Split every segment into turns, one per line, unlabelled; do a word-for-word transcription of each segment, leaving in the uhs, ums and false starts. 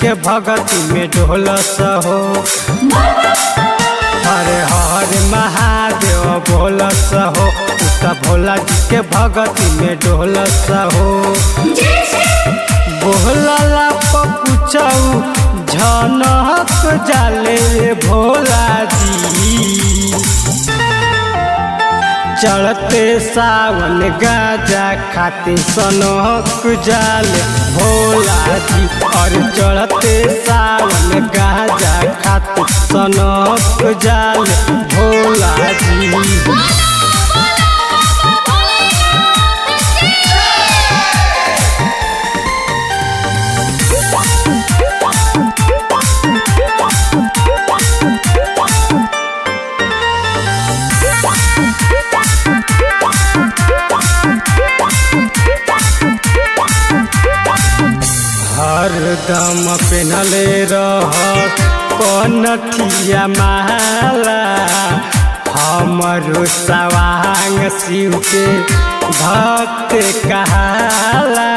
के भगती में ढोलस हो। हरे हरे महादेव बोलस हो, उता भोला जी के भगती में ढोलस हो। बोहला पकुचऊ झनक जाले भोला जी, चढ़ते सावन गाजा खाते सनक जाले भोला जी। और चढ़ते सावन गाजा खाते सनक जाले भोला जी। हरदम पेनले रह कनठिया माला, हमरो सवांग शिव के भक्त कहाला।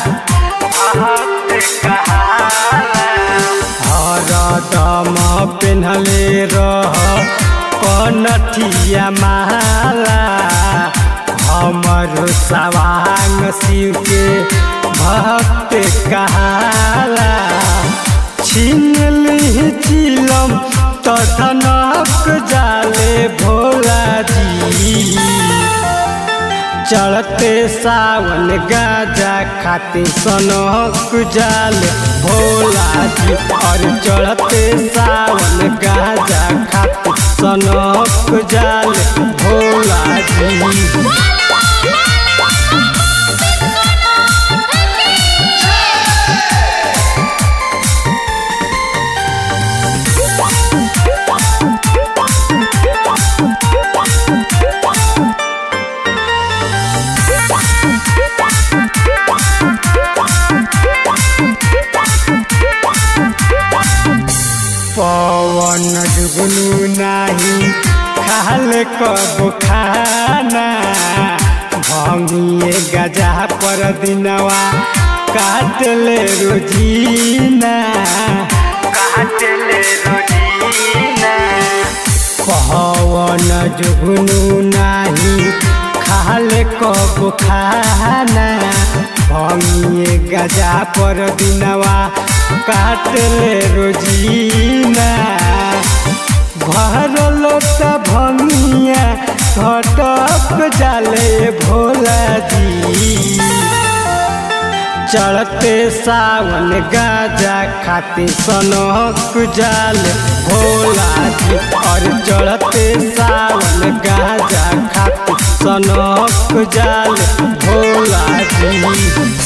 हरदम पेनले रह कनठिया माला, हमरो सवांग शिव के भक्त कहाला। छीन ली चिलम तो धनक जाले भोला जी, चढ़ते सावन गाजा खाते सनक जाले भोला जी। और चढ़ते सावन गाजा खाते सनक जाले भोला जी। पवन जुगनू नाही खाल कबो खाना, भंगिए गजा पर दिनवा काट ले रोजीना। पवन जुगनू नाही खाल कबो खाना, भंगिए गजा पर दिनवा काट ले रोजीना। भरल त भंगिया घटक जाले भोला जी, चढ़ते सावन गाजा खाते सनक जाले भोला जी। और चढ़ते सावन गाजा खाते सनक जाले भोला जी।